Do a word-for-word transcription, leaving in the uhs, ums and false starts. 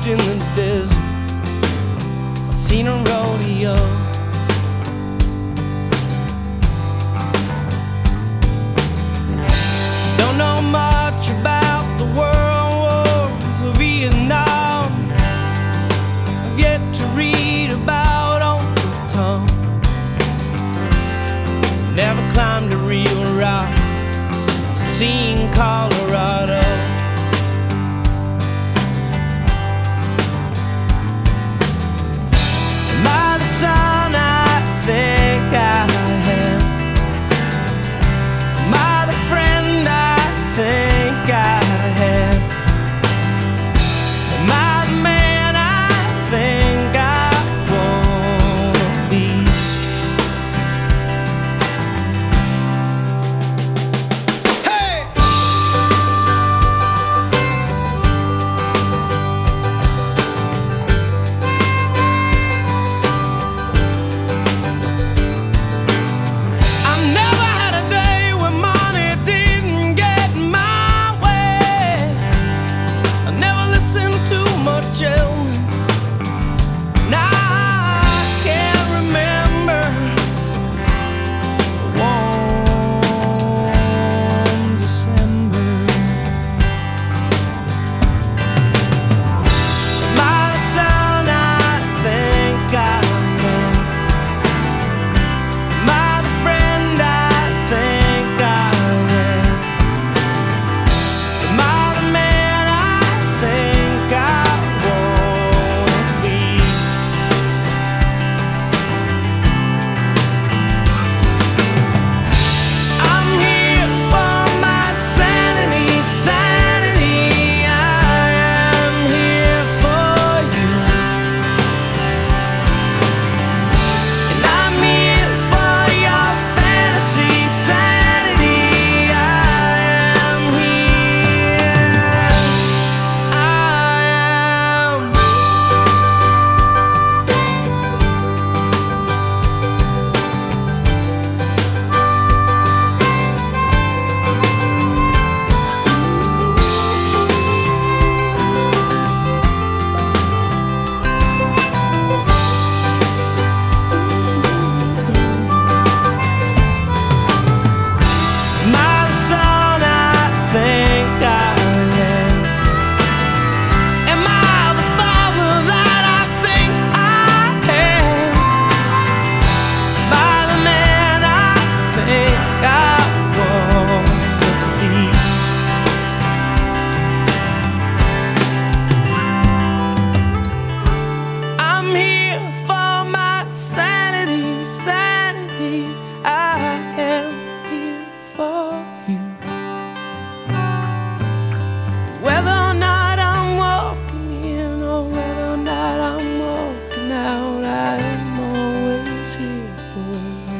in the desert, I've seen a rodeo. Don't know much about the world wars of Vietnam. I've yet to read about Uncle Tom. Never climbed a real rock, seen Colorado. Am I the son I think I am? Am I the friend I think I am? Am I the man I think I wanna be? I am always here for you.